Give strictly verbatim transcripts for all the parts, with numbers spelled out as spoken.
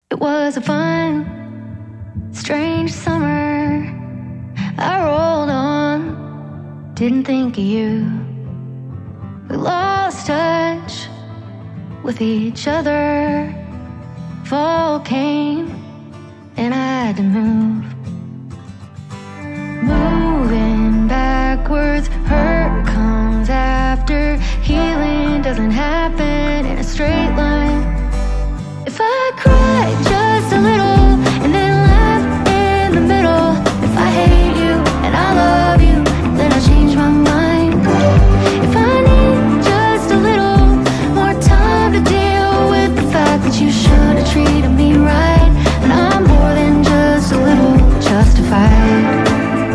It was a fun, strange summer. I rolled on, didn't think of you. We lost touch with each other. Fall came and I had to move. Moving backwards, hurt comes after. Healing doesn't happen in a straight line. If I cry just a little and then laugh in the middle, if I hate you and I love you, then I change my mind. If I need just a little more time to deal with the fact that you should have treated me right, then I'm more than just a little justified.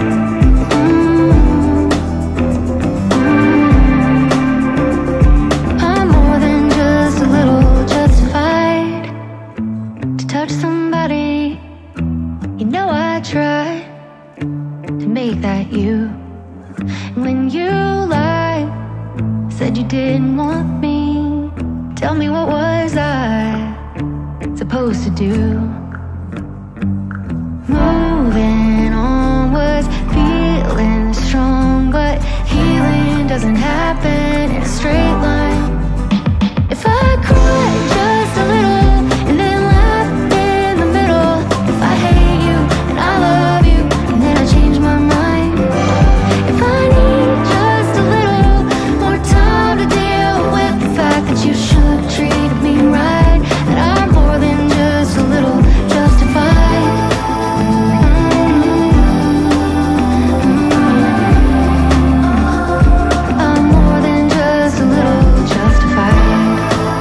Touch somebody, you know I tried to make that you. And when you lied, said you didn't want me, tell me, what was I supposed to do? Moving on was feeling strong, but healing doesn't happen in a straight line. If I cry just a little and then you should have treated me right, that I'm more than just a little justified. Mm-hmm. I'm more than just a little justified.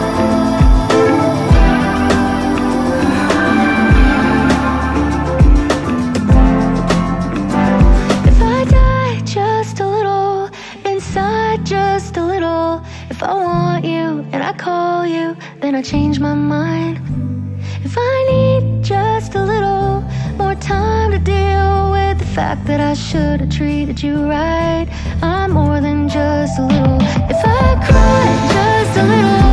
If I die just a little, inside just a little, if I want you and I call you, then I change my mind. If I need just a little more time to deal with the fact that I should have treated you right, I'm more than just a little. If I cry just a little